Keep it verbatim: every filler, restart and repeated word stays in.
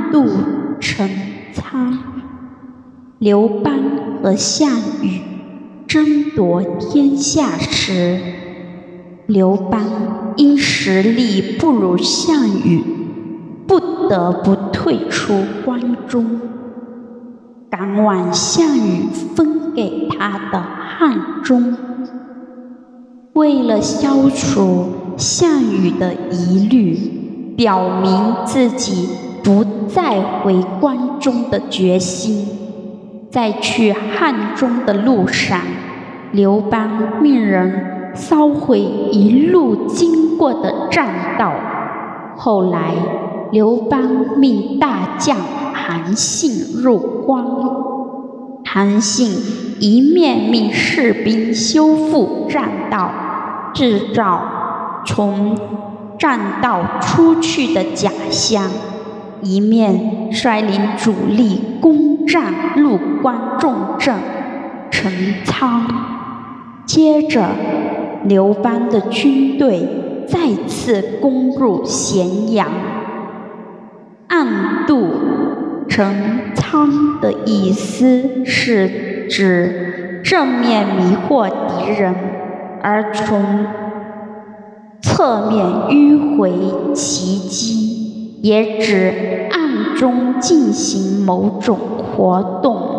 渡陈仓。刘邦和项羽争夺天下时，刘邦因实力不如项羽，不得不退出关中，赶往项羽分给他的汉中。为了消除项羽的疑虑，表明自己不再回关中的决心，在去汉中的路上，刘邦命人烧毁一路经过的栈道。后来，刘邦命大将韩信入关，韩信一面命士兵修复栈道，制造从栈道出去的假象，一面率领主力攻占入关重镇陈仓。接着，刘邦的军队再次攻入咸阳。暗渡陈仓的意思是指正面迷惑敌人，而从侧面迂回其机，也指暗中进行某种活动。